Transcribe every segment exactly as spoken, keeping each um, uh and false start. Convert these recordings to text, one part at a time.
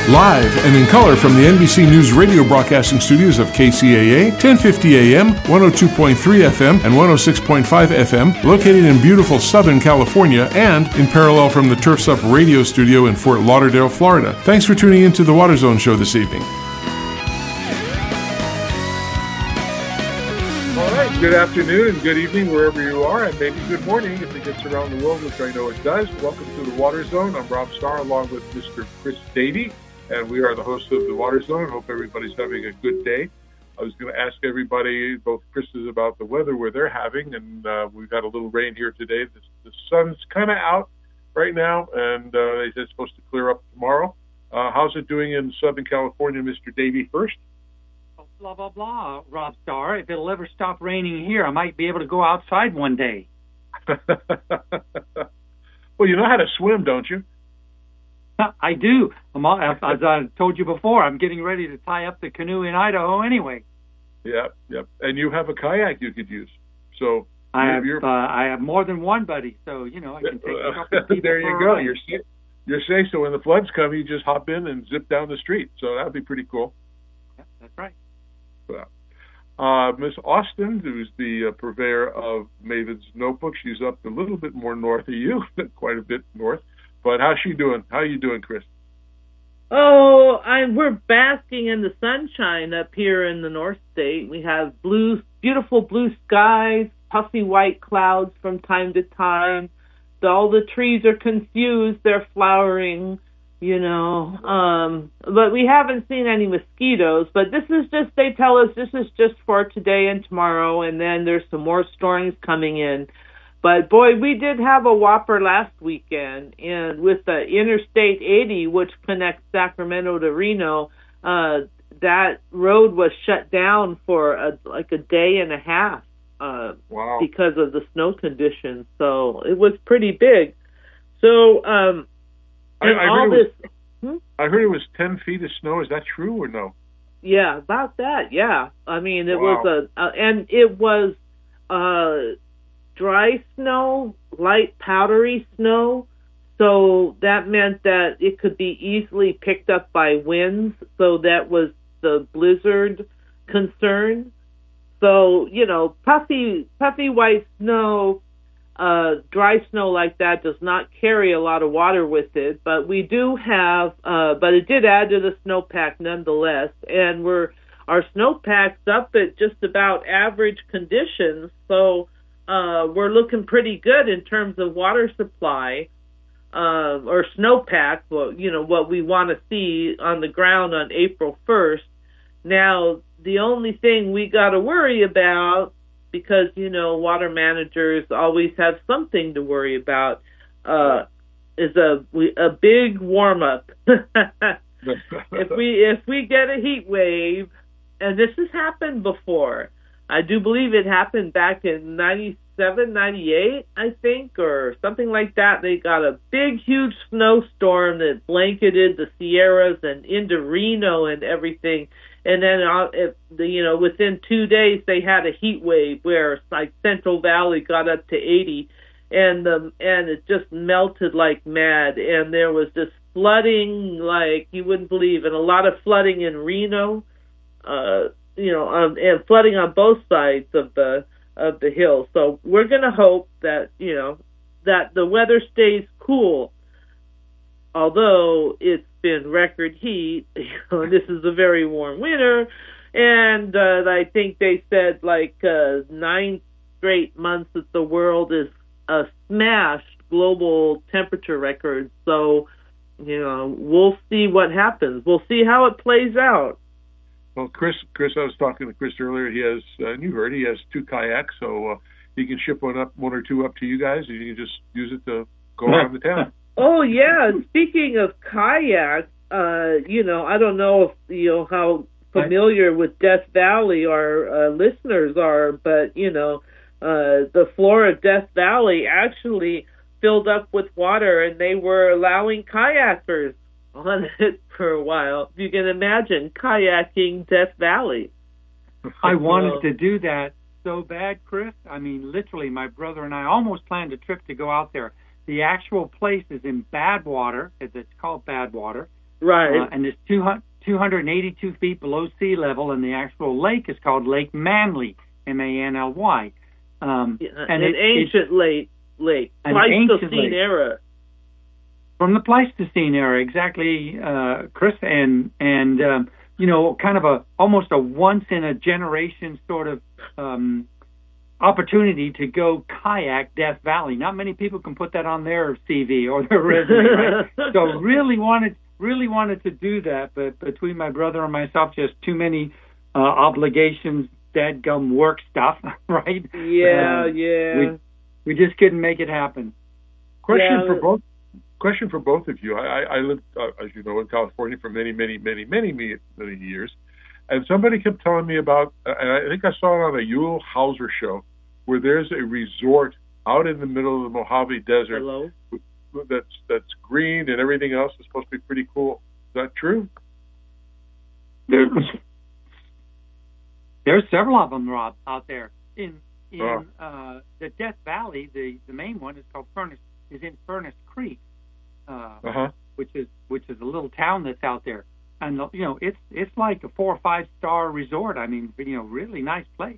Live and in color from the N B C News radio broadcasting studios of K C A A, ten fifty A M, one oh two point three F M, and one oh six point five F M, located in beautiful Southern California, and in parallel from the Turfs Up radio studio in Fort Lauderdale, Florida. Thanks for tuning in to the Water Zone show this evening. All right, good afternoon and good evening wherever you are, and maybe good morning if it gets around the world, which I know it does. Welcome to the Water Zone. I'm Rob Starr along with Mister Chris Davey. And we are the hosts of the Water Zone. Hope everybody's having a good day. I was going to ask everybody, both Chris's, about the weather where they're having, and uh, we've had a little rain here today. The, the sun's kind of out right now, and uh, they said it's supposed to clear up tomorrow. Uh, how's it doing in Southern California, Mister Davey first? Oh, blah, blah, blah, Rob Starr. If it'll ever stop raining here, I might be able to go outside one day. Well, you know how to swim, don't you? I do. I'm all, as I told you before, I'm getting ready to tie up the canoe in Idaho anyway. Yep, yep. And you have a kayak you could use. So I have, uh, I have more than one buddy, so you know I can take a couple of people. There you for go. a ride. You're safe. You're safe. So when the floods come, you just hop in and zip down the street. So that would be pretty cool. Yeah, that's right. Uh, Miss Austin, who's the uh, purveyor of Maven's Notebook, she's up a little bit more north of you, quite a bit north. But how's she doing? How are you doing, Chris? Oh, I, we're basking in the sunshine up here in the North State. We have blue, beautiful blue skies, puffy white clouds from time to time. So all the trees are confused. They're flowering, you know. Um, but we haven't seen any mosquitoes. But this is just, they tell us this is just for today and tomorrow, and then there's some more storms coming in. But, boy, we did have a whopper last weekend, and with the Interstate eighty, which connects Sacramento to Reno, uh, that road was shut down for a, like a day and a half uh, wow. because of the snow conditions. So it was pretty big. So, um, I, and I all heard this... Was, hmm? I heard it was ten feet of snow. Is that true or no? Yeah, about that, yeah. I mean, it wow. was a... Uh, and it was... Uh, dry snow, light powdery snow, so that meant that it could be easily picked up by winds, so that was the blizzard concern. So, you know, puffy puffy white snow, uh, dry snow like that does not carry a lot of water with it, but we do have, uh, but it did add to the snowpack nonetheless, and we're, our snowpack's up at just about average conditions, so Uh, we're looking pretty good in terms of water supply uh, or snowpack, well, you know, what we want to see on the ground on April first. Now, the only thing we got to worry about, because, you know, water managers always have something to worry about, uh, is a, a big warm-up. if we if we get a heat wave, and this has happened before, I do believe it happened back in ninety-seven, ninety-eight, I think, or something like that. They got a big, huge snowstorm that blanketed the Sierras and into Reno and everything. And then, uh, it, the, you know, within two days, they had a heat wave where, like, Central Valley got up to eighty, and the and it just melted like mad. And there was this flooding like you wouldn't believe, and a lot of flooding in Reno. Uh, you know, um, and flooding on both sides of the of the hill. So we're going to hope that, you know, that the weather stays cool. Although it's been record heat, you know, this is a very warm winter, and uh, I think they said like uh, nine straight months that the world is uh, smashed global temperature records. So, you know, we'll see what happens. We'll see how it plays out. Well, Chris, Chris, I was talking to Chris earlier. He has, uh, and you heard, he has two kayaks, so uh, he can ship one up, one or two up to you guys, and you can just use it to go around the town. Oh yeah. Speaking of kayaks, uh, you know, I don't know if you know how familiar with Death Valley our uh, listeners are, but you know, uh, the floor of Death Valley actually filled up with water, and they were allowing kayakers on it for a while. You can imagine kayaking Death Valley. I wanted to do that so bad, Chris. I mean, literally, my brother and I almost planned a trip to go out there. The actual place is in Badwater, as it's called Badwater. Right. Uh, and it's two hundred eighty-two feet below sea level, and the actual lake is called Lake Manly, M A N L Y. Um, yeah, and an it, ancient it, lake, lake, an ancient Pleistocene lake. era. From the Pleistocene era, exactly, uh, Chris, and and um, you know, kind of a almost a once in a generation sort of um, opportunity to go kayak Death Valley. Not many people can put that on their C V or their resume, right? So really wanted really wanted to do that, but between my brother and myself, just too many uh, obligations, dadgum work stuff, right? Yeah, uh, yeah. We, we just couldn't make it happen. Question Yeah. for both. Question for both of you. I, I lived, uh, as you know, in California for many, many, many, many, many, many years, and somebody kept telling me about, uh, and I think I saw it on a Yule Hauser show, where there's a resort out in the middle of the Mojave Desert. Hello? That's that's green and everything else is supposed to be pretty cool. Is that true? There's, there's several of them, Rob, out there. In in Oh. uh, the Death Valley, the, the main one is called Furnace, is in Furnace Creek, uh, Uh-huh. which is which is a little town that's out there, and you know it's it's like a four or five star resort. I mean, you know, really nice place.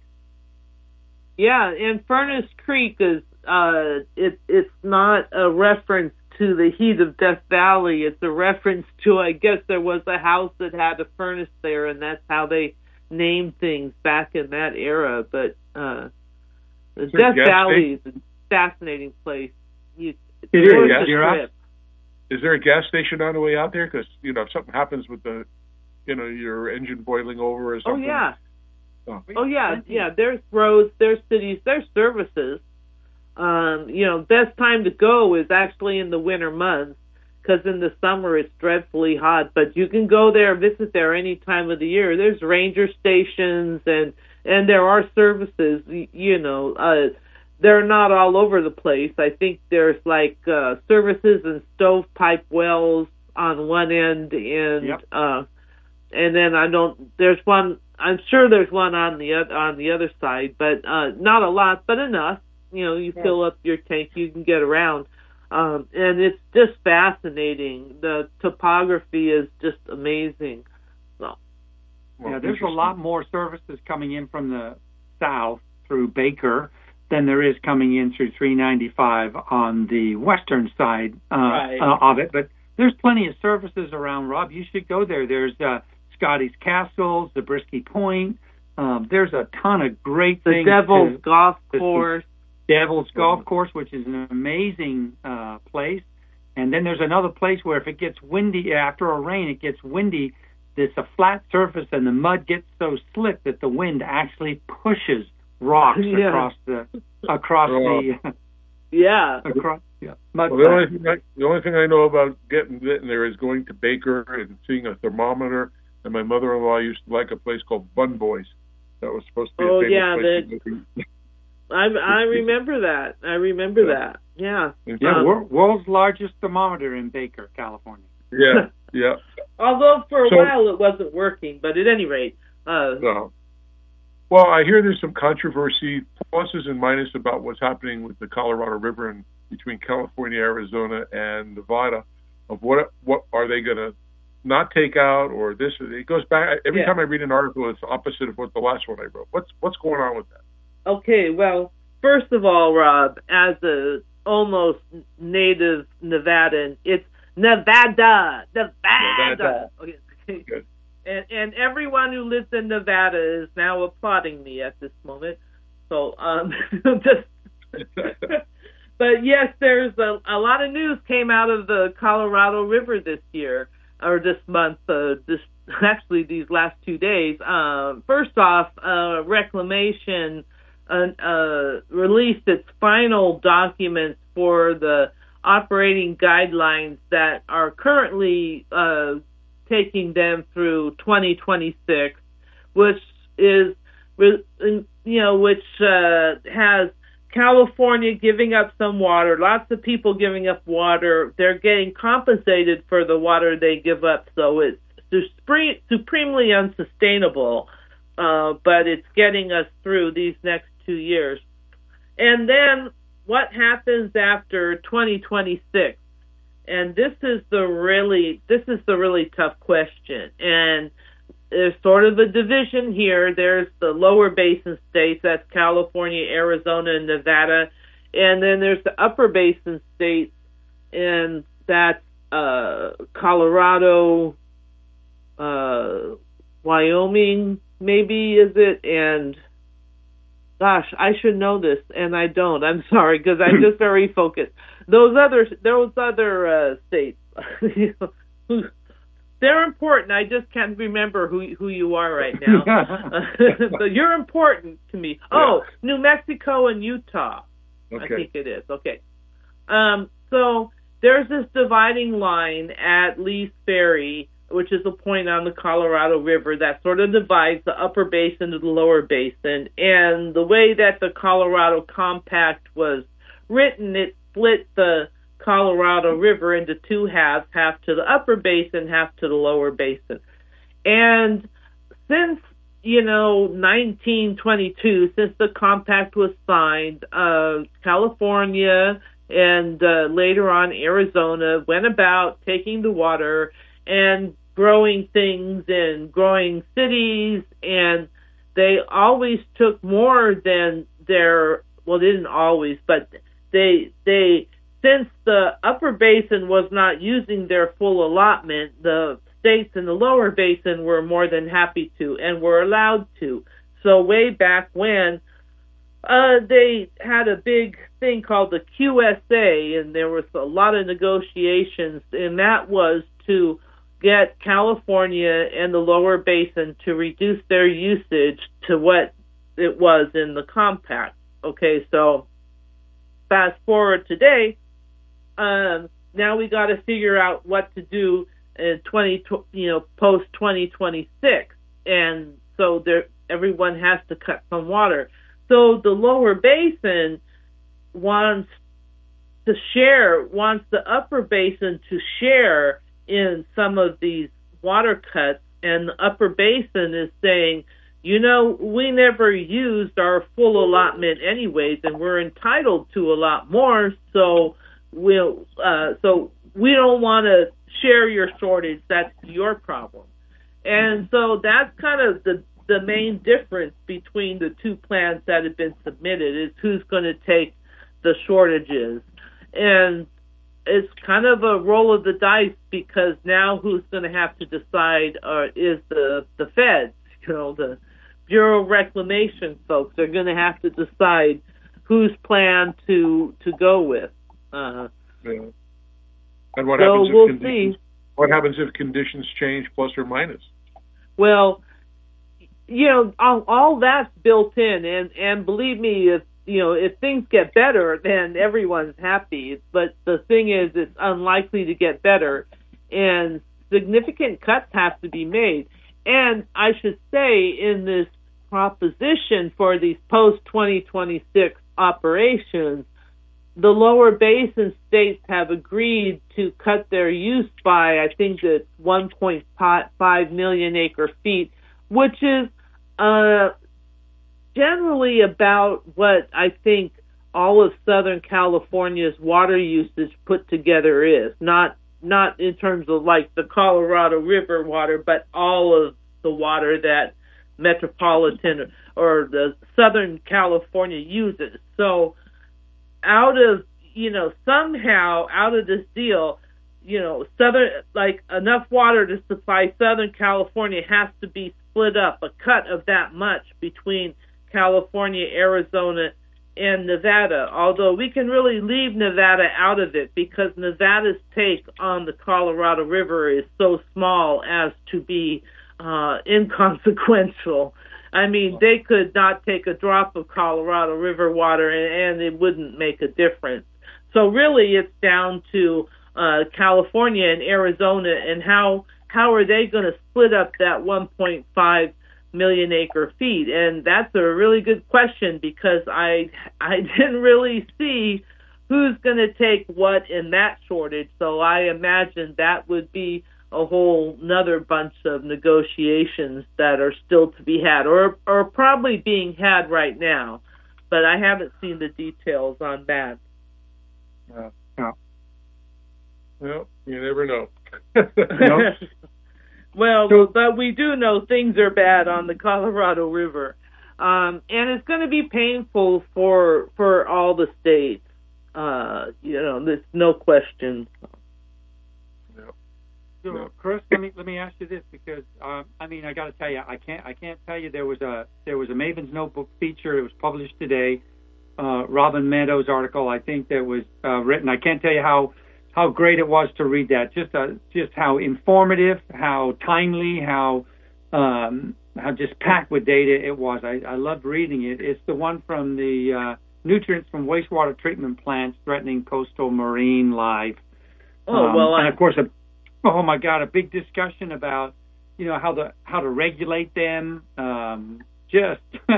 Yeah, and Furnace Creek is uh it it's not a reference to the heat of Death Valley. It's a reference to, I guess, there was a house that had a furnace there, and that's how they named things back in that era. But uh the there a Death gas Valley is a fascinating place. You, it's It is, worth yeah. the You're trip. Is there a gas station on the way out there? Because, you know, if something happens with the, you know, your engine boiling over or Oh something. yeah. Oh. Oh yeah, yeah. There's roads, there's cities, there's services. Um, you know, best time to go is actually in the winter months, because in the summer it's dreadfully hot. But you can go there, visit there any time of the year. There's ranger stations, and and there are services. You, you know, uh, they're not all over the place. I think there's like uh, services and stovepipe wells on one end, and Yep. uh, and then I don't. There's one. I'm sure there's one on the other on the other side, but uh, not a lot, but enough. You know, you Yeah. fill up your tank, you can get around, um, and it's just fascinating. The topography is just amazing. So, Well, yeah, there's a interesting. lot more services coming in from the south through Baker than there is coming in through three ninety-five on the western side uh, Right. uh, of it. But there's plenty of services around, Rob. You should go there. There's uh, Scotty's Castles, Zabriskie Point. Um, there's a ton of great the things. Devil's to, Golf to see. Course. Devil's Golf Course, which is an amazing uh, place. And then there's another place where if it gets windy, after a rain, it gets windy, it's a flat surface and the mud gets so slick that the wind actually pushes rocks Yeah. across the across Oh. the Yeah. across yeah, mud Well, the only, flats. thing I, the only thing I know about getting, getting there is going to Baker and seeing a thermometer. And my mother-in-law used to like a place called Bun Boys. That was supposed to be Oh, a famous yeah, place. the- to go. I I remember that. I remember Yeah. that. Yeah. Yeah, Um, wor- world's largest thermometer in Baker, California. yeah, yeah. Although for a So- while it wasn't working, but at any rate, uh, So, well, I hear there's some controversy, pluses and minuses about what's happening with the Colorado River and between California, Arizona, and Nevada. Of what what are they going to not take out, or this? It goes back every Yeah. time I read an article, it's opposite of what the last one I wrote. What's what's going on with that? okay, well, first of all, Rob, as a almost native Nevadan, it's Nevada, Nevada. Nevada. Okay. Good. And, and everyone who lives in Nevada is now applauding me at this moment. So, um, just. But yes, there's a, a lot of news came out of the Colorado River this year, or this month, uh, this actually these last two days. Uh, first off, uh, Reclamation uh, uh, released its final documents for the operating guidelines that are currently uh, taking them through twenty twenty-six, which is, you know, which uh, has California giving up some water, lots of people giving up water. They're getting compensated for the water they give up, so it's supreme, supremely unsustainable, uh, but it's getting us through these next two years. And then what happens after twenty twenty-six? And this is the really this is the really tough question. And there's sort of a division here. There's the lower basin states, that's California, Arizona, and Nevada. And then there's the upper basin states, and that's uh, Colorado, uh, Wyoming, maybe, is it? And gosh, I should know this, and I don't. I'm sorry, because I'm just very focused. Those other those other uh, states, they're important. I just can't remember who who you are right now. But you're important to me. Oh, yeah. New Mexico and Utah. Okay. I think it is. Okay. Um, so there's this dividing line at Lee's Ferry, which is a point on the Colorado River that sort of divides the upper basin to the lower basin. And the way that the Colorado Compact was written, it split the Colorado River into two halves, half to the upper basin, half to the lower basin. And since, you know, nineteen twenty-two, since the compact was signed, uh, California and uh, later on Arizona went about taking the water and growing things and growing cities, and they always took more than their, well, they didn't always, but they, they, since the upper basin was not using their full allotment, the states in the lower basin were more than happy to and were allowed to. So way back when, uh, they had a big thing called the Q S A, and there was a lot of negotiations, and that was to get California and the lower basin to reduce their usage to what it was in the compact. Okay, so fast forward today, um, now we got to figure out what to do in twenty, you know, post twenty twenty-six, and so there, everyone has to cut some water. So the lower basin wants to share, wants the upper basin to share in some of these water cuts, and the upper basin is saying, you know, we never used our full allotment anyways, and we're entitled to a lot more, so we'll, uh, so we don't want to share your shortage. That's your problem. And so that's kind of the the main difference between the two plans that have been submitted, is who's going to take the shortages. And it's kind of a roll of the dice, because now who's going to have to decide uh, is the the feds, you know, the Bureau of Reclamation folks are going to have to decide whose plan to to go with. Uh, yeah. And what so happens if we'll conditions, see. What happens if conditions change, plus or minus? Well, you know, all, all that's built in, and and believe me, if you know, if things get better, then everyone's happy. But the thing is, it's unlikely to get better, and significant cuts have to be made. And I should say, in this proposition for these post twenty twenty-six operations, the lower basin states have agreed to cut their use by, I think it's one point five million acre feet, which is uh, generally about what I think all of Southern California's water usage put together is. Not not in terms of like the Colorado River water, but all of the water that metropolitan or the Southern California uses. So out of, you know, somehow out of this deal, you know, Southern, like enough water to supply Southern California has to be split up, a cut of that much between California, Arizona, and Nevada, although we can really leave Nevada out of it because Nevada's take on the Colorado River is so small as to be uh, inconsequential. I mean, they could not take a drop of Colorado River water and, and it wouldn't make a difference. So really it's down to uh, California and Arizona, and how how are they going to split up that one point five million acre feet? And that's a really good question, because I I didn't really see who's going to take what in that shortage. So I imagine that would be a whole another bunch of negotiations that are still to be had, or or probably being had right now. But I haven't seen the details on that. Uh, yeah. Well, you never know. Nope. Well, So- but we do know things are bad on the Colorado River, um, and it's going to be painful for for all the states. Uh, you know, there's no question. So, No. Chris, let me let me ask you this, because um, I mean, I got to tell you, I can't I can't tell you there was a there was a Maven's Notebook feature. It was published today. Uh, Robin Meadows' article, I think, that was uh, written. I can't tell you how how great it was to read that. Just uh, just how informative, how timely, how um, how just packed with data it was. I, I loved reading it. It's the one from the uh, nutrients from wastewater treatment plants threatening coastal marine life. Oh Um, well, and I, of course, a, oh my God, a big discussion about, you know, how the how to regulate them. Um, just,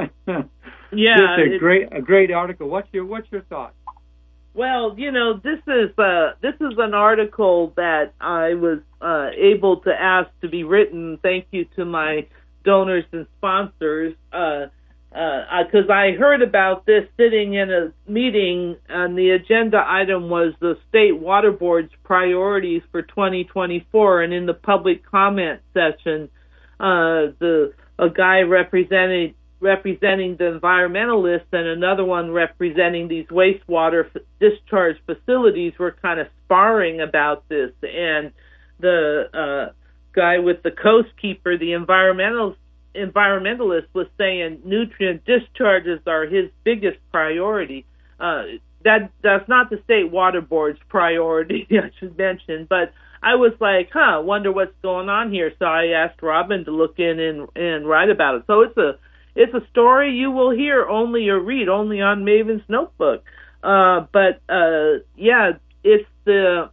yeah. just a it- great a great article. What's your what's your thought? Well, you know, this is uh, this is an article that I was uh, able to ask to be written. Thank you to my donors and sponsors, because uh, uh, I heard about this sitting in a meeting, and the agenda item was the State Water Board's priorities for twenty twenty-four, and in the public comment session, uh, the a guy represented. representing the environmentalists and another one representing these wastewater f- discharge facilities were kind of sparring about this. And the uh, guy with the coast keeper, the environmental environmentalist, was saying nutrient discharges are his biggest priority. Uh, that that's not the State Water Board's priority, I should mention, but I was like, huh, wonder what's going on here. So I asked Robin to look in and, and write about it. So it's a It's a story you will hear only or read only on Maven's Notebook. Uh, but, uh, yeah, it's the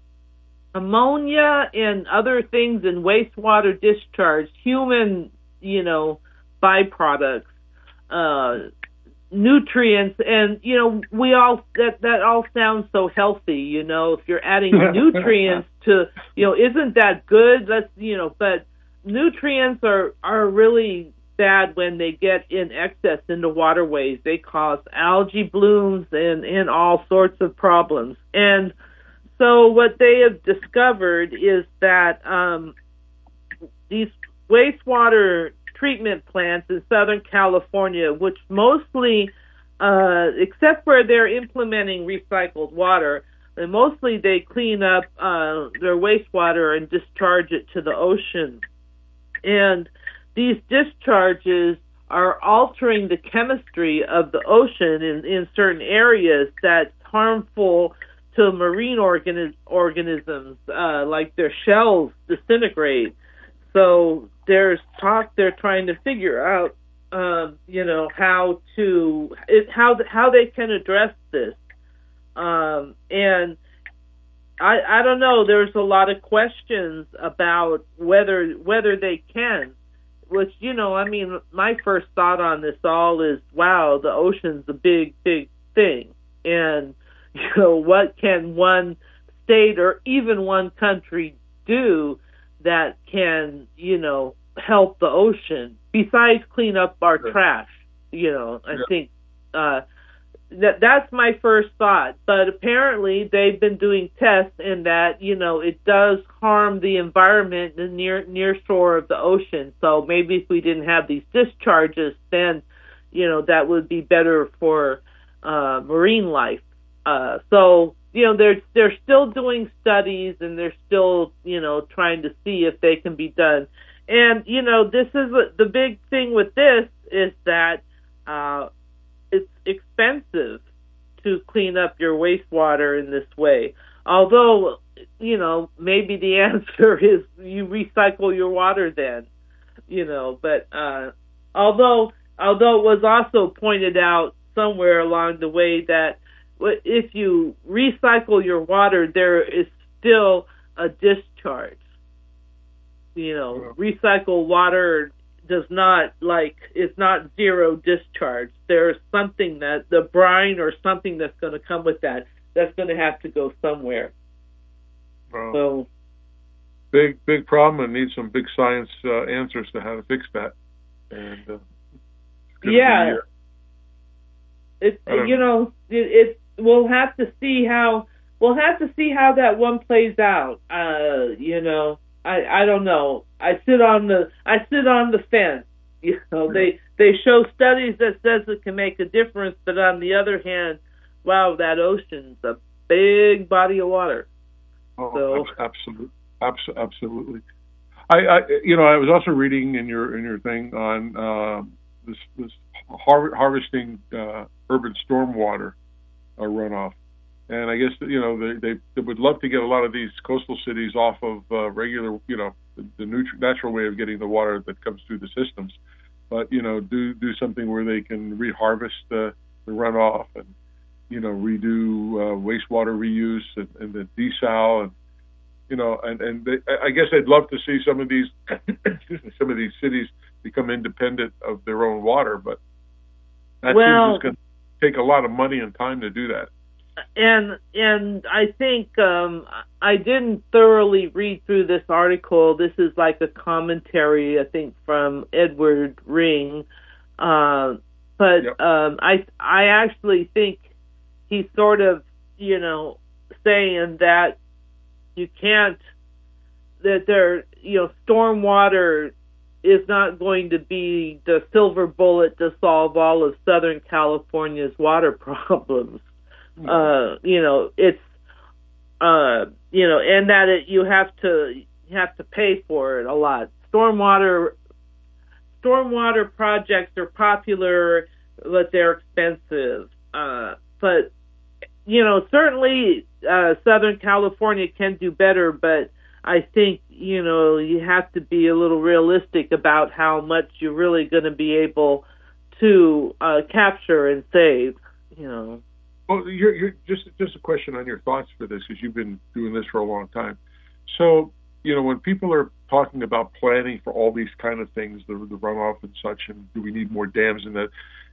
ammonia and other things in wastewater discharge, human, you know, byproducts, uh, nutrients, and, you know, we all, that, that all sounds so healthy, you know, if you're adding nutrients to, you know, isn't that good? That's, you know, but nutrients are, are really bad when they get in excess into waterways. They cause algae blooms and, and all sorts of problems. And so what they have discovered is that um, these wastewater treatment plants in Southern California, which mostly, uh, except where they're implementing recycled water, and mostly they clean up uh, their wastewater and discharge it to the ocean. And these discharges are altering the chemistry of the ocean in, in certain areas that's harmful to marine organi- organisms, uh, like their shells disintegrate. So there's talk they're trying to figure out, um, you know, how to it, how how they can address this. Um, and I I don't know. There's a lot of questions about whether whether they can. Which, you know, I mean, my first thought on this all is, wow, the ocean's a big, big thing. And, you know, what can one state or even one country do that can, you know, help the ocean besides clean up our Sure. trash? You know, I Yeah. think uh, that that's my first thought. But apparently they've been doing tests in that, you know, it does harm the environment in the near near shore of the ocean. So maybe if we didn't have these discharges, then, you know, that would be better for uh, marine life. Uh, so, you know, they're they're still doing studies and they're still, you know, trying to see if they can be done. And, you know, this is what, the big thing with this is that uh, it's expensive to clean up your wastewater in this way. Although, you know, maybe the answer is you recycle your water then, you know. But uh, although although it was also pointed out somewhere along the way that if you recycle your water, there is still a discharge. You know, recycled water does not, like, it's not zero discharge. There's something that, the brine or something that's going to come with that, that's going to have to go somewhere. Wow. So, Big, big problem, and need some big science uh, answers to how to fix that. And uh, it's gonna yeah, be, uh, it, I don't you know, it, it, we'll have to see how, we'll have to see how that one plays out. Uh, you know, I I don't know. I sit on the I sit on the fence. You know, they they show studies that says it can make a difference, but on the other hand, wow, that ocean's a big body of water. Oh, so. absolutely, absolutely, absolutely. I, I, you know, I was also reading in your in your thing on uh, this this har- harvesting uh, urban stormwater uh, runoff, and I guess you know they, they they would love to get a lot of these coastal cities off of uh, regular, you know, the, the nutri- natural way of getting the water that comes through the systems, but you know, do do something where they can reharvest the, the runoff and you know redo uh, wastewater reuse and, and the desal and. You know, and and they, I guess I'd love to see some of these, excuse me, some of these cities become independent of their own water, but that well, seems going to take a lot of money and time to do that. And and I think um, I didn't thoroughly read through this article. This is like a commentary, I think, from Edward Ring, uh, but yep. um, I I actually think he's sort of you know saying that. You can't, that there, you know, stormwater is not going to be the silver bullet to solve all of Southern California's water problems. Mm-hmm. Uh, you know, it's, uh, you know, and that it, you have to, you have to pay for it a lot. Stormwater, stormwater projects are popular, but they're expensive. Uh, but, you know, certainly, Uh, Southern California can do better, but I think, you know, you have to be a little realistic about how much you're really going to be able to uh, capture and save, you know. Well, you're, you're just just a question on your thoughts for this, because you've been doing this for a long time. So, you know, when people are talking about planning for all these kind of things, the, the runoff and such, and do we need more dams and that,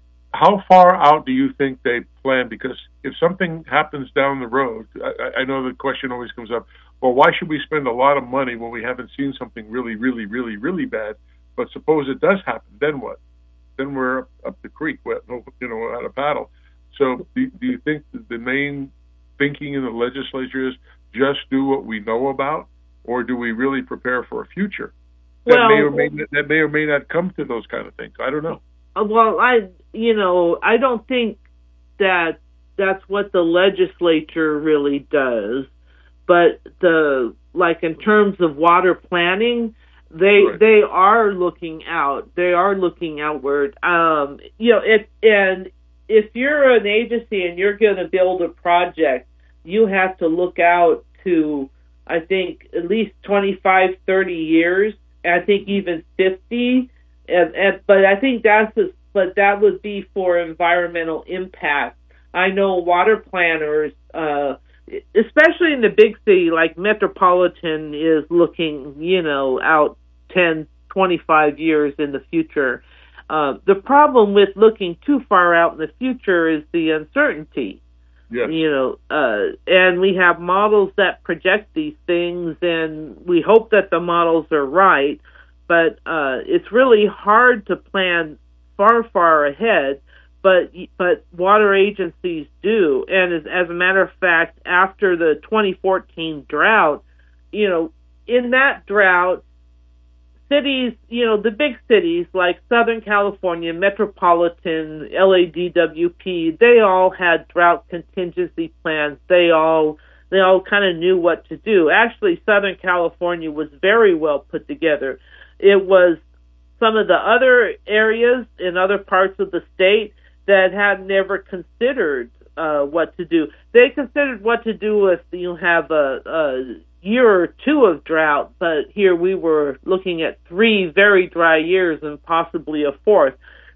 how far out do you think they plan? Because if something happens down the road, I, I know the question always comes up, well, why should we spend a lot of money when we haven't seen something really, really, really, really bad? But suppose it does happen, then what? Then we're up, up the creek, you know, out of paddle. So do, do you think that the main thinking in the legislature is just do what we know about, or do we really prepare for a future that well, may or may that may or may not come to those kind of things? I don't know. Well, I, you know, I don't think that that's what the legislature really does. But the, like in terms of water planning, they right. they are looking out. They are looking outward. Um, you know, if and if you're an agency and you're going to build a project, you have to look out to, I think, at least twenty-five, thirty years. I think even fifty. And, and, but I think that's a, but that would be for environmental impact. I know water planners, uh, especially in the big city like Metropolitan, is looking, you know, out ten, twenty-five years in the future. Uh, the problem with looking too far out in the future is the uncertainty. Yes. You know, uh, and we have models that project these things, and we hope that the models are right. But uh, it's really hard to plan far, far ahead. But but water agencies do, and as, as a matter of fact, after the twenty fourteen drought, you know, in that drought, cities, you know, the big cities like Southern California, Metropolitan, L A D W P, they all had drought contingency plans. They all they all kind of knew what to do. Actually, Southern California was very well put together. It was some of the other areas in other parts of the state that had never considered uh, what to do. They considered what to do if you have a, a year or two of drought, but here we were looking at three very dry years and possibly a fourth.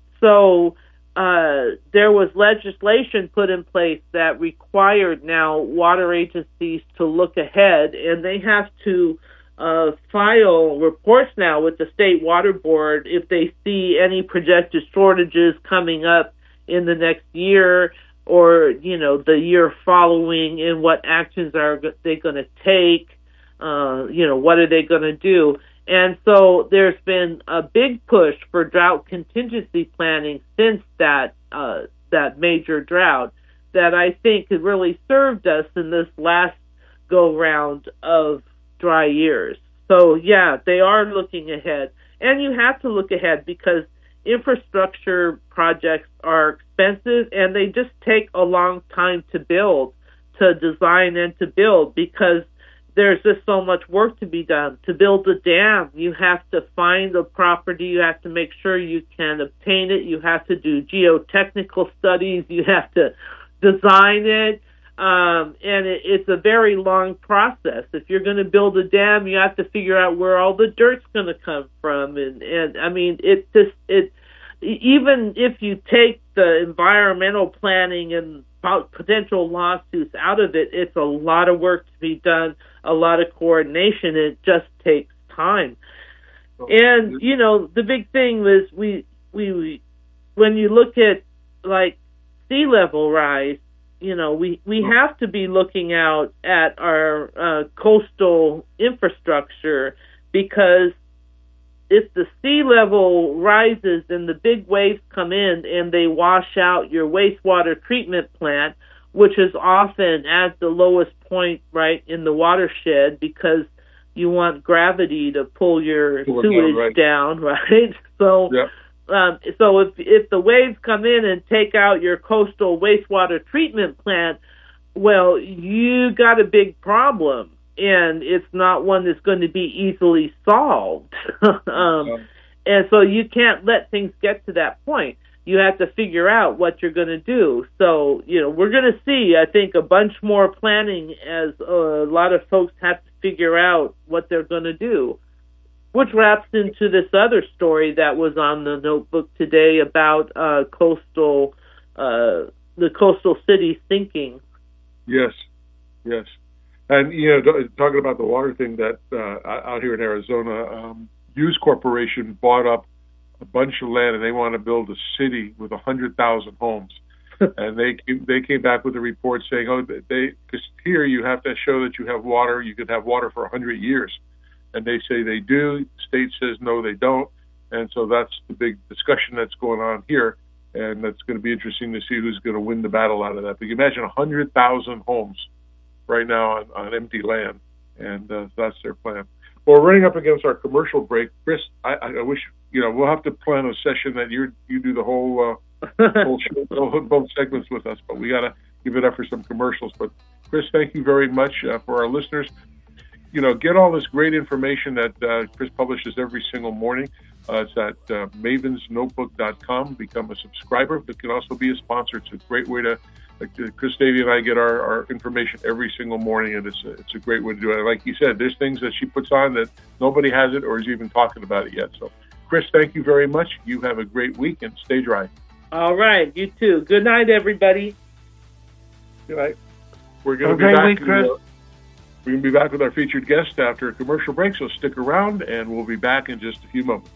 So uh, there was legislation put in place that required now water agencies to look ahead, and they have to Uh, file reports now with the State Water Board if they see any projected shortages coming up in the next year or, you know, the year following, and what actions are they going to take, uh, you know, what are they going to do. And so there's been a big push for drought contingency planning since that uh, that major drought. that I think has really served us in this last go-round of dry years. So, yeah, they are looking ahead. And you have to look ahead because infrastructure projects are expensive and they just take a long time to build, to design and to build, because there's just so much work to be done. To build a dam, you have to find the property, you have to make sure you can obtain it, you have to do geotechnical studies, you have to design it, um, and it, it's a very long process. If you're going to build a dam, you have to figure out where all the dirt's going to come from, and, and I mean, it just, it, even if you take the environmental planning and potential lawsuits out of it, it's a lot of work to be done, a lot of coordination. It just takes time. And, you know, the big thing was we, we, we when you look at, like, sea level rise, you know, we, we have to be looking out at our uh, coastal infrastructure, because if the sea level rises and the big waves come in and they wash out your wastewater treatment plant, which is often at the lowest point, right, in the watershed, because you want gravity to pull your pull sewage down, right? down, right? So, yep. um, so if if the waves come in and take out your coastal wastewater treatment plant, well, you got a big problem. And it's not one that's going to be easily solved. um, yeah. And so you can't let things get to that point. You have to figure out what you're going to do. So, you know, we're going to see, I think, a bunch more planning as a lot of folks have to figure out what they're going to do, which wraps into this other story that was on the notebook today about uh, coastal, uh, the coastal cities sinking. Yes, yes. And, you know, talking about the water thing, that uh, out here in Arizona, um, Hughes Corporation bought up a bunch of land, and they want to build a city with one hundred thousand homes. And they they came back with a report saying, oh, they because here you have to show that you have water. You could have water for one hundred years. And they say they do. The state says, no, they don't. And so that's the big discussion that's going on here. And that's going to be interesting to see who's going to win the battle out of that. But you imagine one hundred thousand homes right now on, on empty land, and uh, that's their plan. Well, we're running up against our commercial break. Chris, I, I wish, you know, we'll have to plan a session that you you do the whole, uh, whole show, both segments with us, but we got to give it up for some commercials. But Chris, thank you very much uh, for our listeners. You know, get all this great information that uh, Chris publishes every single morning. Uh, it's at uh, mavens notebook dot com. Become a subscriber. It can also be a sponsor. It's a great way to, like Chris Davey and I get our, our information every single morning, and it's a, it's a great way to do it. And like you said, there's things that she puts on that nobody has it or is even talking about it yet. So, Chris, thank you very much. You have a great week, and stay dry. All right. You too. Good night, everybody. Good night. We're going to be back. Week, Chris. Uh, we're going to be back with our featured guest after a commercial break, so stick around, and we'll be back in just a few moments.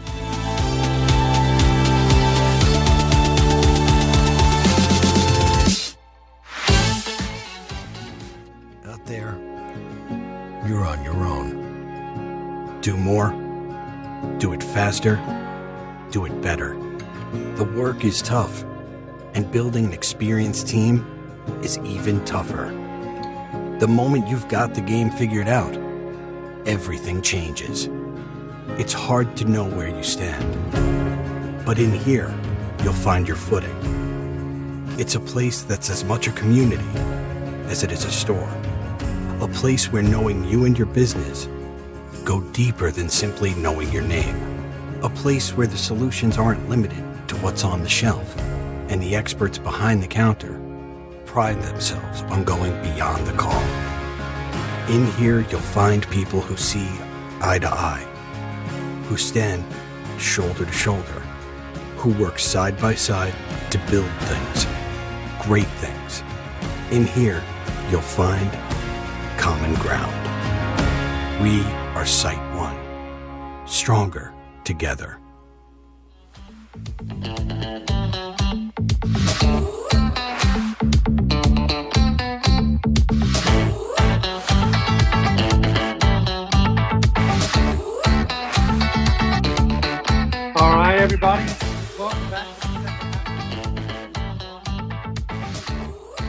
There, you're on your own. Do more, do it faster, do it better. The work is tough, and building an experienced team is even tougher. The moment you've got the game figured out, everything changes. It's hard to know where you stand, but in here, you'll find your footing. It's a place that's as much a community as it is a store. A place where knowing you and your business go deeper than simply knowing your name. A place where the solutions aren't limited to what's on the shelf, and the experts behind the counter pride themselves on going beyond the call. In here, you'll find people who see eye to eye, who stand shoulder to shoulder, who work side by side to build things, great things. In here, you'll find common ground. We are Site One, stronger together. All right, everybody. Welcome back.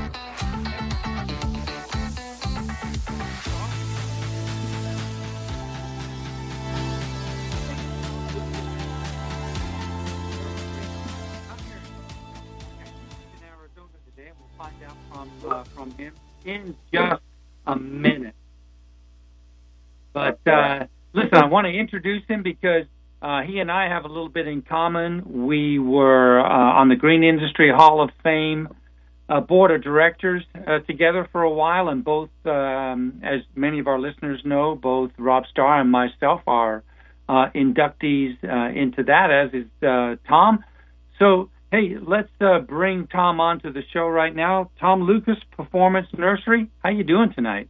find out from uh, from him in just a minute. But uh, listen, I want to introduce him because uh, he and I have a little bit in common. We were uh, on the Green Industry Hall of Fame uh, board of directors uh, together for a while, and both, um, as many of our listeners know, both Rob Starr and myself are uh, inductees uh, into that, as is uh, Tom. So, hey, let's uh, bring Tom onto the show right now. Tom Lucas, Performance Nursery. How you doing tonight?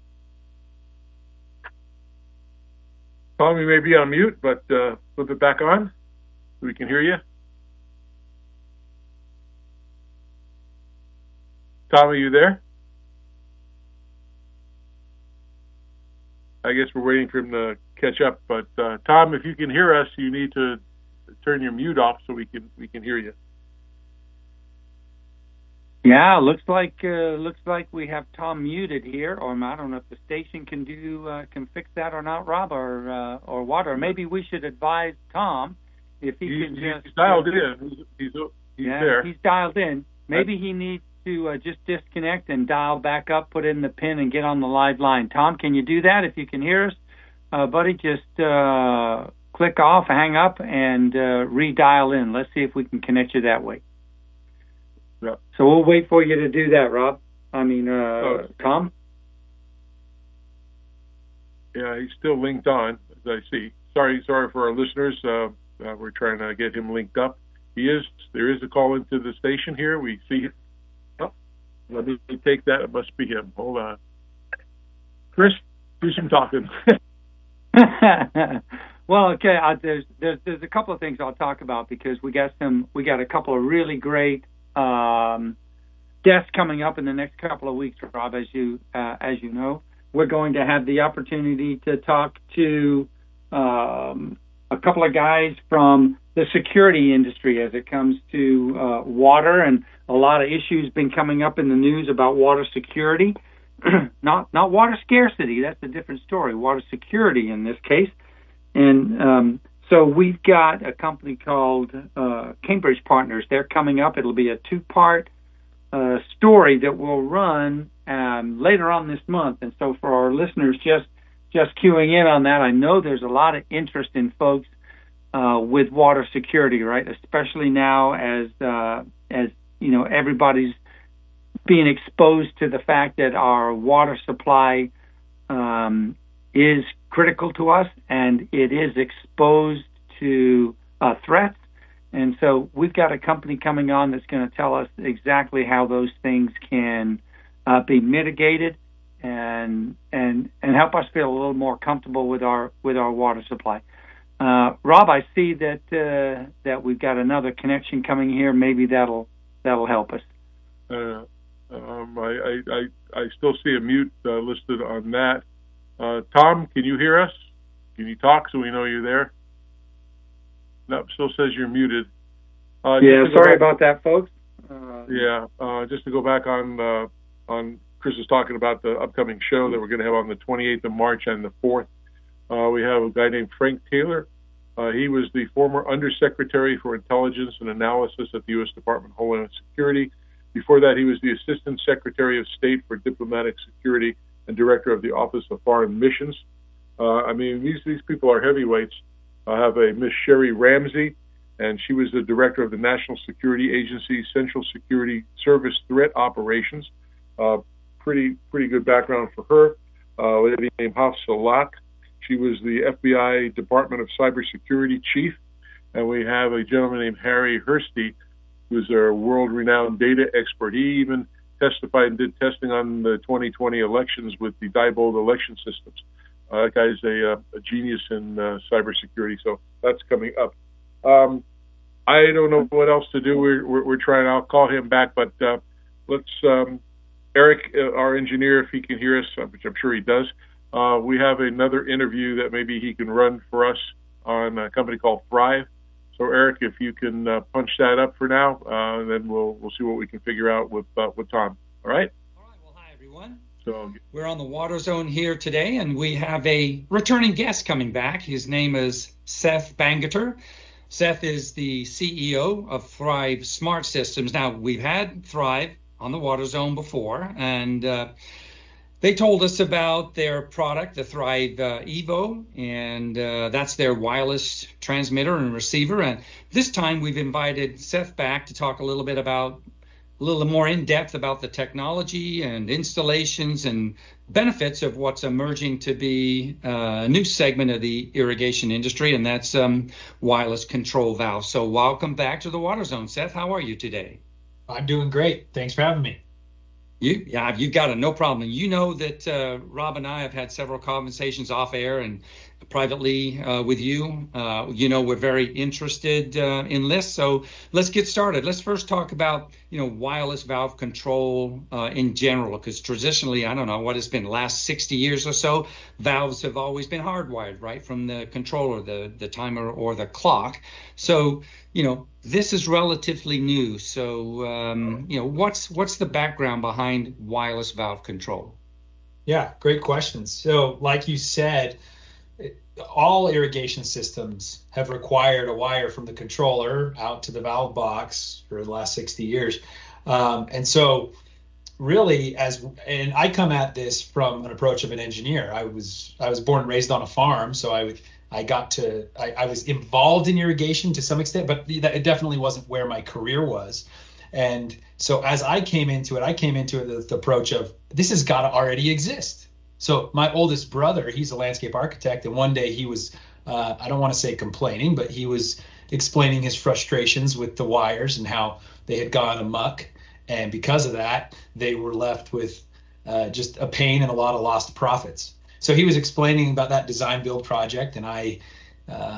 Tom, you may be on mute, but uh, flip it back on so we can hear you. Tom, are you there? I guess we're waiting for him to catch up. But uh, Tom, if you can hear us, you need to turn your mute off so we can we can hear you. Yeah, looks like uh, looks like we have Tom muted here, or I don't know if the station can do uh, can fix that or not, Rob, or uh, or what, or maybe we should advise Tom if he he's, can he's just dialed in. He's he's, he's yeah, there. He's dialed in. Maybe he needs to uh, just disconnect and dial back up, put in the pin, and get on the live line. Tom, can you do that? If you can hear us, uh, buddy, just uh, click off, hang up, and uh, redial in. Let's see if we can connect you that way. Yep. So we'll wait for you to do that, Rob. I mean, uh, oh. Tom? Yeah, he's still linked on, as I see. Sorry, sorry for our listeners. Uh, uh, we're trying to get him linked up. He is. There is a call into the station here. We see. Oh, let me take that. It must be him. Hold on. Chris, do some talking. Well, okay. Uh, there's there's there's a couple of things I'll talk about because we got some. We got a couple of really great Um, guests coming up in the next couple of weeks, Rob. As you uh, as you know, we're going to have the opportunity to talk to um, a couple of guys from the security industry as it comes to uh, water, and a lot of issues been coming up in the news about water security. not not water scarcity. That's a different story. Water security in this case, and um, So we've got a company called uh, Cambridge Partners. They're coming up. It'll be a two-part uh, story that will run um, later on this month. And so for our listeners, just just queuing in on that, I know there's a lot of interest in folks uh, with water security, right? Especially now as uh, as you know everybody's being exposed to the fact that our water supply um, is critical to us, and it is exposed to uh, threats. And so we've got a company coming on that's going to tell us exactly how those things can uh, be mitigated and and and help us feel a little more comfortable with our with our water supply. Uh, Rob, I see that uh, that we've got another connection coming here. Maybe that'll that'll help us. Uh, um, I, I, I I still see a mute uh, listed on that. Uh, Tom, can you hear us? Can you talk so we know you're there? No, still says you're muted. Uh, yeah, sorry about that, folks. Uh, yeah, uh, just to go back on uh, on Chris is talking about the upcoming show that we're going to have on the twenty-eighth of March and the fourth. Uh, we have a guy named Frank Taylor. Uh, he was the former Undersecretary for Intelligence and Analysis at the U S Department of Homeland Security. Before that, he was the Assistant Secretary of State for Diplomatic Security and Director of the Office of Foreign Missions. Uh, I mean, these these people are heavyweights. I have a Miss Sherry Ramsey, and she was the Director of the National Security Agency Central Security Service Threat Operations. Uh, pretty pretty good background for her. Uh, a lady named Hafsa Lak. She was the F B I Department of Cybersecurity Chief. And we have a gentleman named Harry Hursty, who's a world-renowned data expert. He even testified and did testing on the twenty twenty elections with the Diebold election systems. Uh, that guy's a, uh, a genius in uh, cybersecurity, so that's coming up. Um, I don't know what else to do. We're, we're, we're trying. I'll call him back, but uh, let's, um, Eric, uh, our engineer, if he can hear us, which I'm sure he does, uh, we have another interview that maybe he can run for us on a company called Thrive. So, Eric, if you can uh, punch that up for now, uh, then we'll we'll see what we can figure out with uh, with Tom. All right? All right. Well, hi, everyone. So we're on the Water Zone here today, and we have a returning guest coming back. His name is Seth Bangerter. Seth is the C E O of Thrive Smart Systems. Now, we've had Thrive on the Water Zone before, and uh, they told us about their product, the Thrive uh, Evo, and uh, that's their wireless transmitter and receiver. And this time we've invited Seth back to talk a little bit about, a little more in depth about the technology and installations and benefits of what's emerging to be uh, a new segment of the irrigation industry, and that's um, wireless control valves. So welcome back to the Water Zone, Seth. How are you today? I'm doing great. Thanks for having me. You, yeah, you've got it, no problem. You know that uh, Rob and I have had several conversations off air and privately uh, with you. Uh, you know, we're very interested uh, in this. So let's get started. Let's first talk about, you know, wireless valve control uh, in general, because traditionally, I don't know what it's been, last sixty years or so, valves have always been hardwired, right, from the controller, the, the timer or the clock. So, you know, this is relatively new. So, um, you know, what's what's the background behind wireless valve control? Yeah, great questions. So, like you said, all irrigation systems have required a wire from the controller out to the valve box for the last sixty years. Um, and so really, as and I come at this from an approach of an engineer. I was I was born and raised on a farm, so I would I got to I, I was involved in irrigation to some extent, but it definitely wasn't where my career was. And so as I came into it, I came into it with the approach of this has got to already exist. So my oldest brother, he's a landscape architect, and one day he was, uh, I don't want to say complaining, but he was explaining his frustrations with the wires and how they had gone amok. And because of that, they were left with uh, just a pain and a lot of lost profits. So he was explaining about that design build project, and I, uh,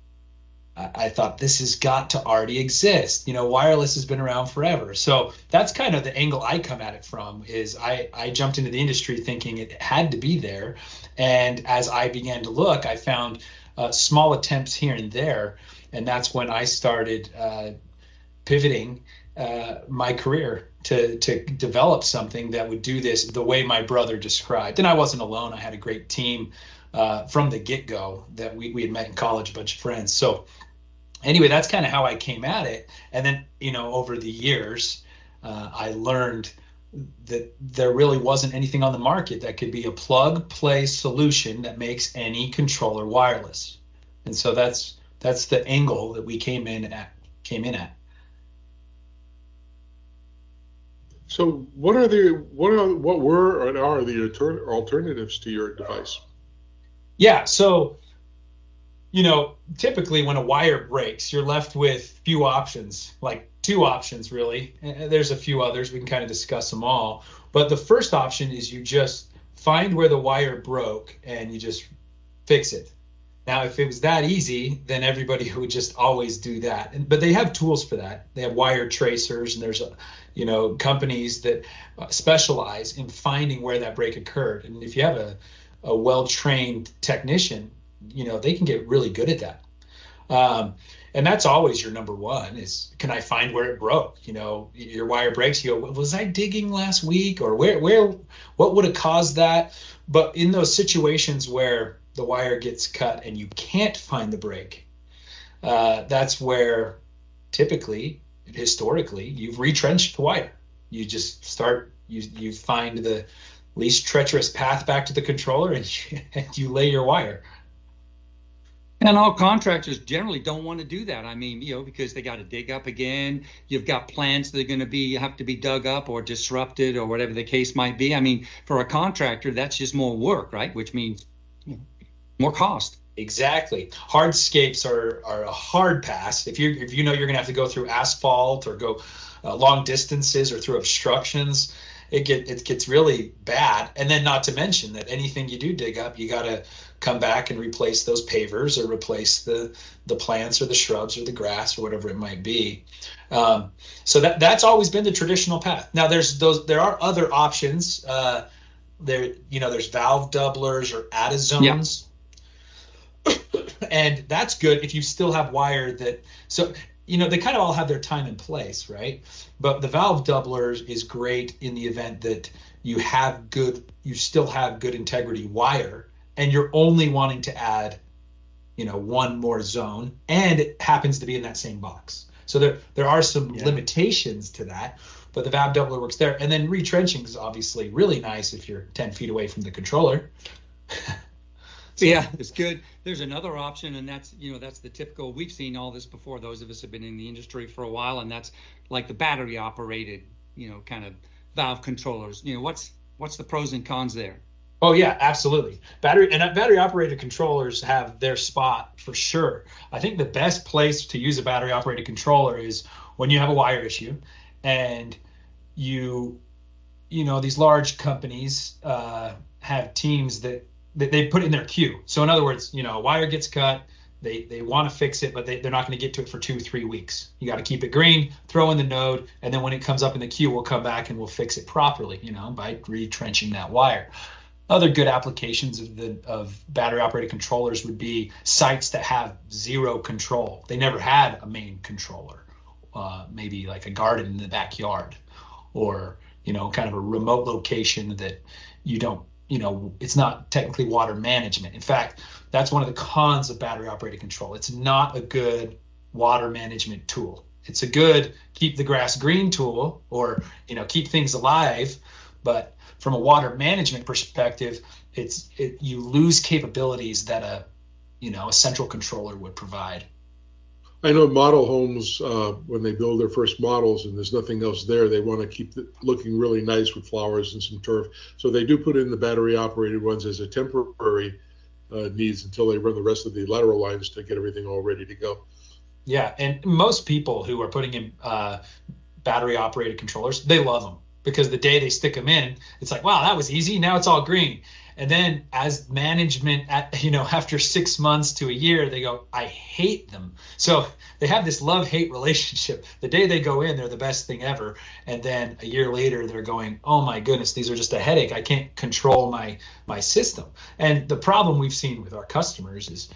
I thought this has got to already exist. You know, wireless has been around forever. So that's kind of the angle I come at it from. Is I, I jumped into the industry thinking it had to be there, and as I began to look, I found uh, small attempts here and there, and that's when I started uh, pivoting uh, my career to to develop something that would do this the way my brother described. And I wasn't alone. I had a great team uh, from the get-go that we, we had met in college, a bunch of friends. So anyway, that's kind of how I came at it. And then, you know, over the years, uh, I learned that there really wasn't anything on the market that could be a plug-play solution that makes any controller wireless. And so that's that's the angle that we came in at. Came in at. So, what are the what are what were and are the alter- alternatives to your device? Yeah. So, you know, typically when a wire breaks, you're left with few options, like two options, really. There's a few others. We can kind of discuss them all. But the first option is you just find where the wire broke and you just fix it. Now, if it was that easy, then everybody would just always do that. But they have tools for that. They have wire tracers, and there's, a, you know, companies that specialize in finding where that break occurred. And if you have a, a well-trained technician, you know, they can get really good at that. Um, and that's always your number one is, can I find where it broke? You know, your wire breaks, you go, was I digging last week, or where, where, what would have caused that? But in those situations where the wire gets cut and you can't find the break, uh, that's where typically, historically, you've retrenched the wire. You just start, you, you find the least treacherous path back to the controller, and you, and you lay your wire. And all contractors generally don't want to do that. I mean, you know, because they got to dig up again. You've got plants that are going to be have to be dug up or disrupted or whatever the case might be. I mean, for a contractor, that's just more work, right? Which means, you know, more cost. Exactly. Hardscapes are are a hard pass. If you if you know you're going to have to go through asphalt or go uh, long distances or through obstructions, it get it gets really bad. And then not to mention that anything you do dig up, you got to come back and replace those pavers or replace the the plants or the shrubs or the grass or whatever it might be. Um, so that that's always been the traditional path. Now there's those there are other options. Uh, there you know there's valve doublers or addizones. Yeah. And that's good if you still have wire that so you know they kind of all have their time and place, right? But the valve doublers is great in the event that you have good you still have good integrity wire, and you're only wanting to add, you know, one more zone, and it happens to be in that same box. So there there are some yeah. limitations to that, but the valve doubler works there. And then retrenching is obviously really nice if you're ten feet away from the controller. So, yeah, it's good. There's another option, and that's, you know, that's the typical, we've seen all this before, those of us have been in the industry for a while, and that's like the battery operated, you know, kind of valve controllers. You know, what's what's the pros and cons there? Oh yeah, absolutely. Battery and battery operated controllers have their spot for sure. I think the best place to use a battery operated controller is when you have a wire issue, and you, you know, these large companies uh, have teams that, that they put in their queue. So in other words, you know, a wire gets cut, they they want to fix it, but they, they're not going to get to it for two, three weeks. You got to keep it green, throw in the node, and then when it comes up in the queue, we'll come back and we'll fix it properly, you know, by retrenching that wire. Other good applications of the of battery operated controllers would be sites that have zero control. They never had a main controller, uh, maybe like a garden in the backyard, or, you know, kind of a remote location that you don't, you know, it's not technically water management. In fact, that's one of the cons of battery operated control. It's not a good water management tool. It's a good keep the grass green tool, or, you know, keep things alive, but from a water management perspective, it's it, you lose capabilities that a, you know, a central controller would provide. I know model homes, uh, when they build their first models and there's nothing else there, they want to keep it looking really nice with flowers and some turf. So they do put in the battery operated ones as a temporary uh, needs until they run the rest of the lateral lines to get everything all ready to go. Yeah, and most people who are putting in uh, battery operated controllers, they love them. Because the day they stick them in, it's like, wow, that was easy. Now it's all green. And then as management, at, you know, after six months to a year, they go, I hate them. So they have this love-hate relationship. The day they go in, they're the best thing ever. And then a year later, they're going, oh my goodness, these are just a headache. I can't control my my system. And the problem we've seen with our customers is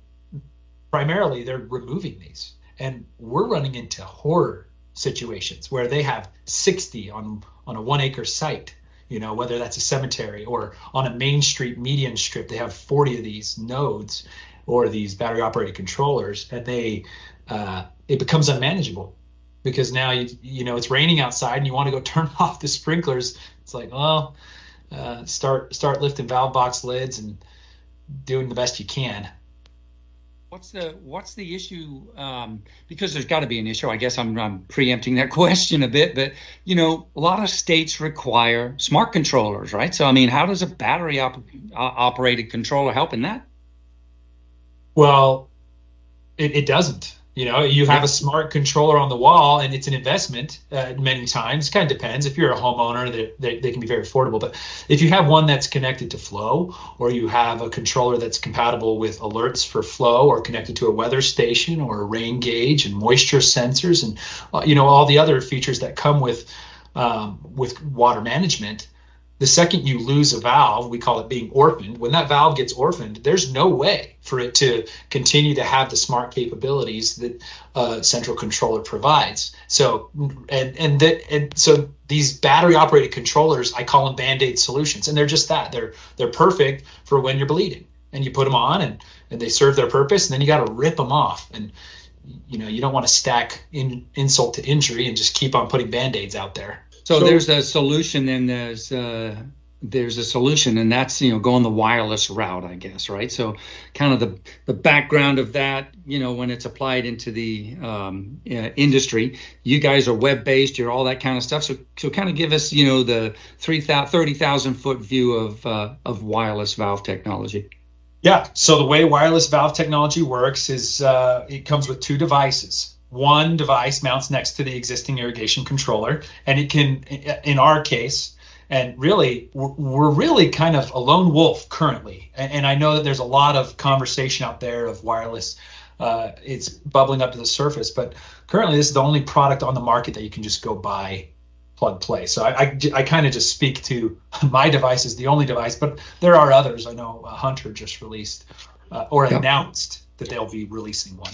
primarily they're removing these. And we're running into horror situations where they have sixty on on a one acre site, you know, whether that's a cemetery or on a main street median strip, they have forty of these nodes or these battery operated controllers, and they uh, it becomes unmanageable because now you you know it's raining outside and you want to go turn off the sprinklers. It's like, well, uh, start start lifting valve box lids and doing the best you can. What's the what's the issue? Um, because there's got to be an issue. I guess I'm, I'm preempting that question a bit, but you know, a lot of states require smart controllers, right? So I mean, how does a battery op- operated controller help in that? Well, it, it doesn't. You know, you have a smart controller on the wall, and it's an investment uh, many times. Kind of depends. If you're a homeowner, they, they, they can be very affordable. But if you have one that's connected to flow, or you have a controller that's compatible with alerts for flow, or connected to a weather station or a rain gauge and moisture sensors, and uh, you know all the other features that come with um, with water management, the second you lose a valve, we call it being orphaned. When that valve gets orphaned, there's no way for it to continue to have the smart capabilities that a central controller provides. So, and and that and so these battery operated controllers, I call them Band-Aid solutions, and they're just that. They're they're perfect for when you're bleeding, and you put them on, and and they serve their purpose, and then you got to rip them off, and you know you don't want to stack in, insult to injury and just keep on putting Band-Aids out there. So, so there's a solution, then there's uh, there's a solution, and that's, you know, going the wireless route, I guess, right? So kind of the, the background of that, you know, when it's applied into the um, uh, industry, you guys are web-based, you're all that kind of stuff. So so kind of give us, you know, the thirty thousand foot view of uh, of wireless valve technology. Yeah, so the way wireless valve technology works is uh, it comes with two devices. One device mounts next to the existing irrigation controller, and it can, in our case, and really, we're really kind of a lone wolf currently. And I know that there's a lot of conversation out there of wireless. Uh, it's bubbling up to the surface, but currently this is the only product on the market that you can just go buy, plug, play. So I, I, I kind of just speak to my device as the only device, but there are others. I know uh, Hunter just released uh, or yep. announced that they'll be releasing one.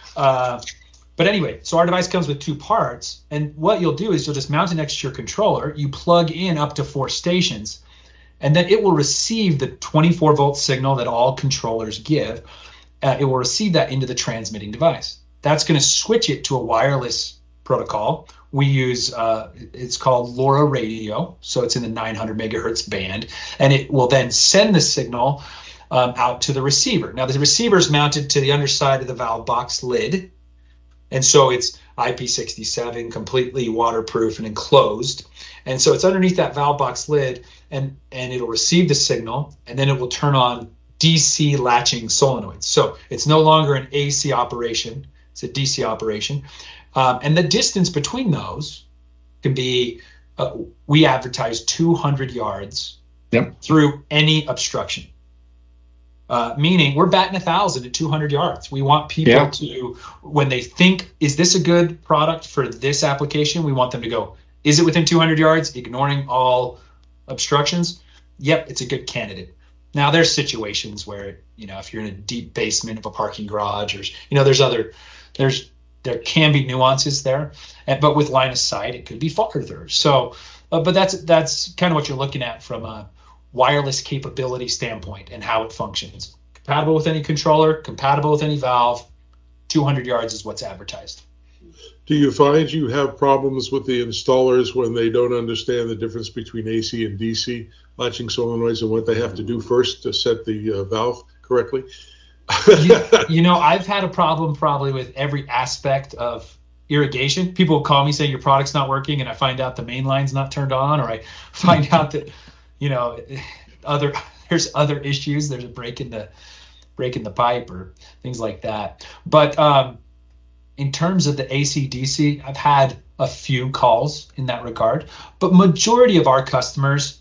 Uh, But anyway, so our device comes with two parts, and what you'll do is you'll just mount it next to your controller, you plug in up to four stations, and then it will receive the twenty-four volt signal that all controllers give. Uh, it will receive that into the transmitting device. That's going to switch it to a wireless protocol we use, uh, it's called LoRa radio. So it's in the nine hundred megahertz band, and it will then send the signal um, out to the receiver. Now the receiver is mounted to the underside of the valve box lid. And so it's I P six seven, completely waterproof and enclosed. And so it's underneath that valve box lid, and, and it'll receive the signal, and then it will turn on D C latching solenoids. So it's no longer an A C operation, it's a D C operation. Um, and the distance between those can be, uh, we advertise two hundred yards yep. through any obstruction. Uh, meaning we're batting a thousand at two hundred yards. We want people yeah. to, when they think, is this a good product for this application? We want them to go, is it within two hundred yards, ignoring all obstructions? Yep, it's a good candidate. Now there's situations where, you know, if you're in a deep basement of a parking garage, or, you know, there's other, there's, there can be nuances there, and, but with line of sight, it could be farther. So, uh, but that's, that's kind of what you're looking at from a wireless capability standpoint and how it functions. Compatible with any controller, compatible with any valve, two hundred yards is what's advertised. Do you find you have problems with the installers when they don't understand the difference between A C and D C latching solenoids and what they have to do first to set the uh, valve correctly? you, you know, I've had a problem probably with every aspect of irrigation. People will call me saying your product's not working, and I find out the main line's not turned on, or I find out that, you know, other there's other issues. There's a break in the break in the pipe or things like that. But um, in terms of the A C D C, I've had a few calls in that regard. But majority of our customers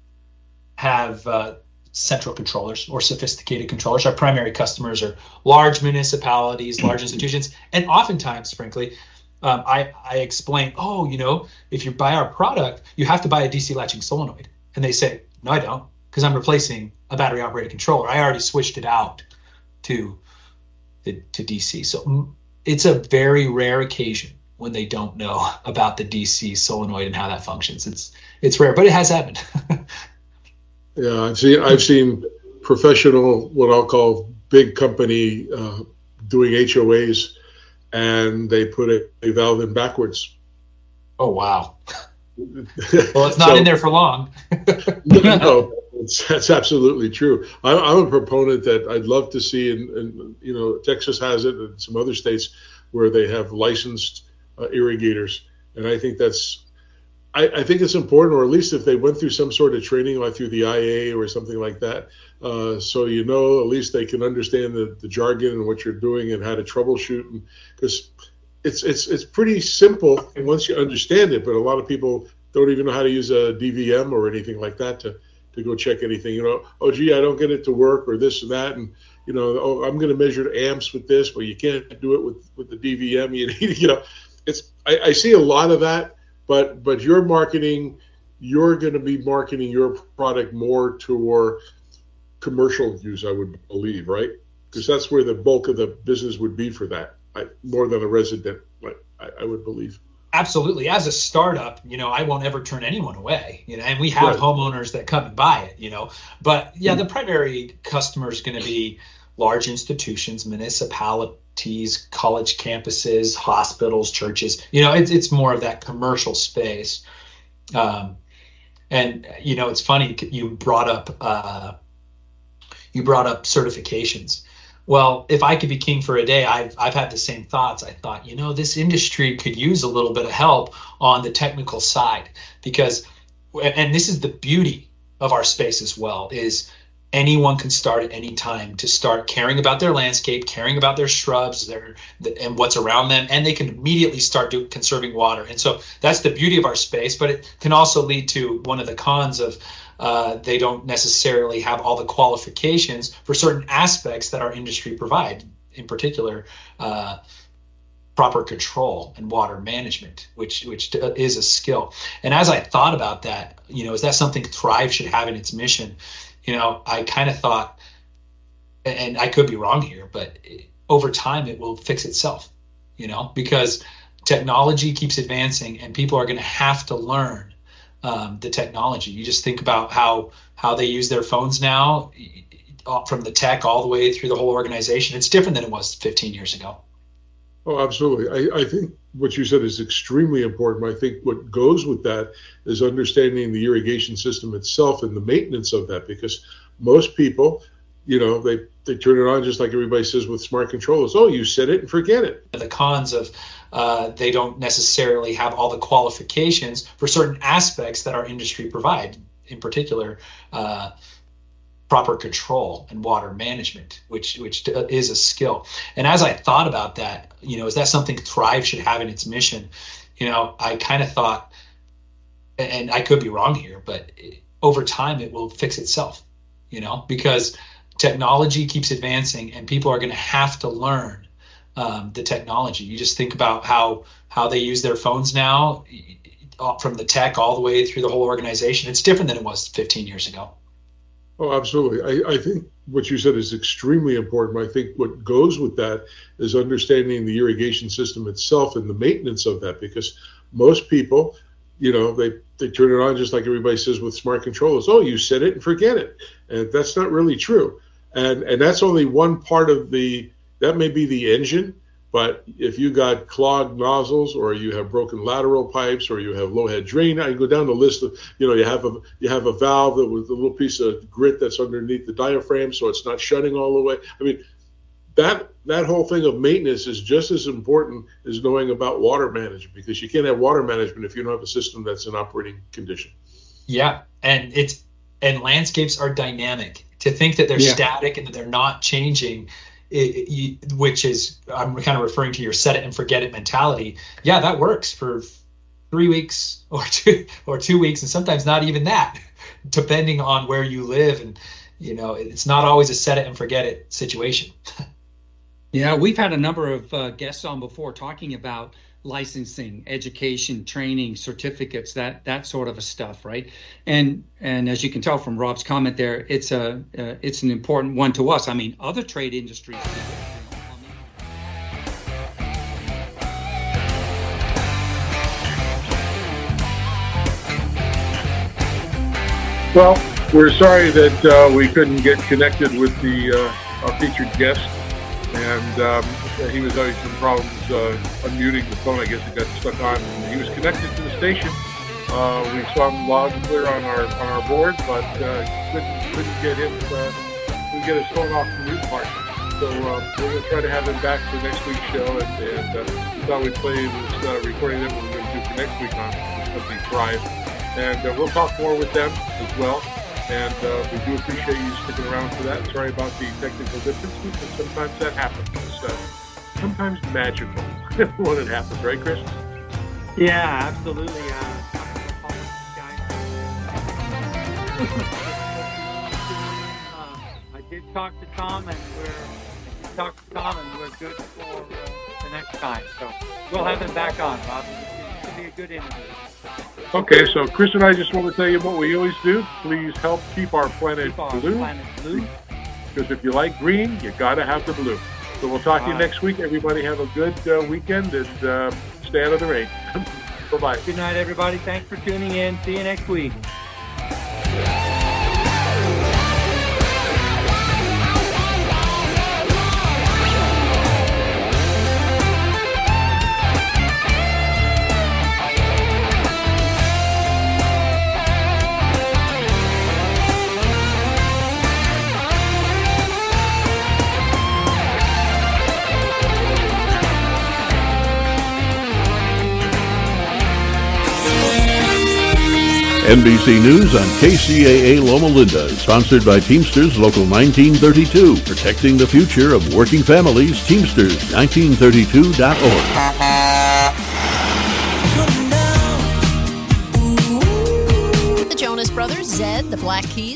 have uh, central controllers or sophisticated controllers. Our primary customers are large municipalities, large institutions, and oftentimes, frankly, um, I, I explain, oh, you know, if you buy our product, you have to buy a D C latching solenoid. And they say, no, I don't, because I'm replacing a battery operated controller. I already switched it out to, to, to D C. So it's a very rare occasion when they don't know about the D C solenoid and how that functions. It's it's rare, but it has happened. Yeah, I've seen I've seen professional, what I'll call big company, uh, doing H O As, and they put a, a valve in backwards. Oh wow. Well, it's not so, in there for long. No, it's, that's absolutely true. I'm, I'm a proponent that I'd love to see, and, and you know, Texas has it, and some other states where they have licensed uh, irrigators, and I think that's, I, I think it's important, or at least if they went through some sort of training, like through the I A or something like that, uh, so you know, at least they can understand the, the jargon and what you're doing and how to troubleshoot, because It's it's it's pretty simple once you understand it, but a lot of people don't even know how to use a D V M or anything like that to, to go check anything. You know, oh gee, I don't get it to work, or this and that, and you know, oh, I'm going to measure amps with this, but you can't do it with, with the D V M. You need, you know, it's I, I see a lot of that, but but your marketing, you're going to be marketing your product more toward commercial use, I would believe, right? Because that's where the bulk of the business would be for that. I, more than a resident, I, I would believe. Absolutely. As a startup, you know, I won't ever turn anyone away, you know, and we have right. homeowners that come and buy it, you know, but yeah, mm-hmm. the primary customer is going to be large institutions, municipalities, college campuses, hospitals, churches, you know, it's, it's more of that commercial space. Um, and, you know, it's funny, you brought up, uh, you brought up certifications. Well, if I could be king for a day, I've I've had the same thoughts. I thought, you know, this industry could use a little bit of help on the technical side, because, and this is the beauty of our space as well, is anyone can start at any time to start caring about their landscape, caring about their shrubs, their and what's around them, and they can immediately start doing conserving water. And so that's the beauty of our space, but it can also lead to one of the cons of Uh, they don't necessarily have all the qualifications for certain aspects that our industry provide, in particular, uh, proper control and water management, which which is a skill. And as I thought about that, you know, is that something Thrive should have in its mission? You know, I kind of thought, and I could be wrong here, but over time it will fix itself, you know, because technology keeps advancing and people are going to have to learn Um, the technology. You just think about how how they use their phones now, from the tech all the way through the whole organization. It's different than it was fifteen years ago. Oh, absolutely. I, I think what you said is extremely important. I think what goes with that is understanding the irrigation system itself and the maintenance of that, because most people, you know, they, they turn it on just like everybody says with smart controllers. Oh, you set it and forget it. The cons of uh, they don't necessarily have all the qualifications for certain aspects that our industry provide, in particular, uh, proper control and water management, which which is a skill. And as I thought about that, you know, is that something Thrive should have in its mission? You know, I kind of thought, and I could be wrong here, but over time it will fix itself, you know, because technology keeps advancing and people are going to have to learn um, the technology. You just think about how how they use their phones now, from the tech all the way through the whole organization. It's different than it was fifteen years ago. Oh, absolutely. I, I think what you said is extremely important. I think what goes with that is understanding the irrigation system itself and the maintenance of that, because most people, you know, they, they turn it on just like everybody says with smart controllers. Oh, you set it and forget it. And that's not really true. And and that's only one part of the, that may be the engine. But if you got clogged nozzles, or you have broken lateral pipes, or you have low head drain, I go down the list of, you know, you have a you have a valve that with a little piece of grit that's underneath the diaphragm, so it's not shutting all the way. I mean, that that whole thing of maintenance is just as important as knowing about water management, because you can't have water management if you don't have a system that's in operating condition. Yeah, and it's and landscapes are dynamic. To think that they're yeah. static and that they're not changing. It, it, which is, I'm kind of referring to your set it and forget it mentality. Yeah, that works for three weeks or two or two weeks, and sometimes not even that, depending on where you live. And you know, it's not always a set it and forget it situation. Yeah, we've had a number of uh, guests on before talking about licensing, education, training, certificates, that that sort of a stuff, right? And and as you can tell from Rob's comment there, it's a uh, it's an important one to us. I mean, other trade industries. Well, we're sorry that uh, we couldn't get connected with the uh, our featured guest, and um, he was having some problems uh, unmuting the phone. I guess it got stuck on. He was connected to the station. Uh, we saw him loud and clear on our on our board, but uh, couldn't couldn't get him uh, couldn't get his phone off the mute part. So uh, we're going to try to have him back for next week's show, and, and uh, we thought we'd play this uh, recording that we're going to do for next week on this company Thrive, and uh, we'll talk more with them as well. And uh, we do appreciate you sticking around for that. Sorry about the technical differences, but sometimes that happens. It's uh, sometimes magical when it happens, right, Chris? Yeah, absolutely. Uh, uh, I did talk to Tom, and we're I did talk to Tom, and we're good for uh, the next time. So we'll have him back on, Rob. It's going to be a good interview. Okay, so Chris and I just want to tell you what we always do. Please help keep our planet keep our blue. Planet blue. Because if you like green, you got to have the blue. So we'll talk to you next week. Everybody have a good uh, weekend, and uh, stay out of the rain. Bye-bye. Good night, everybody. Thanks for tuning in. See you next week. N B C News on K C A A Loma Linda is sponsored by Teamsters Local nineteen thirty-two, protecting the future of working families. Teamsters nineteen thirty-two dot org. The Jonas Brothers, Zed, the Black Keys,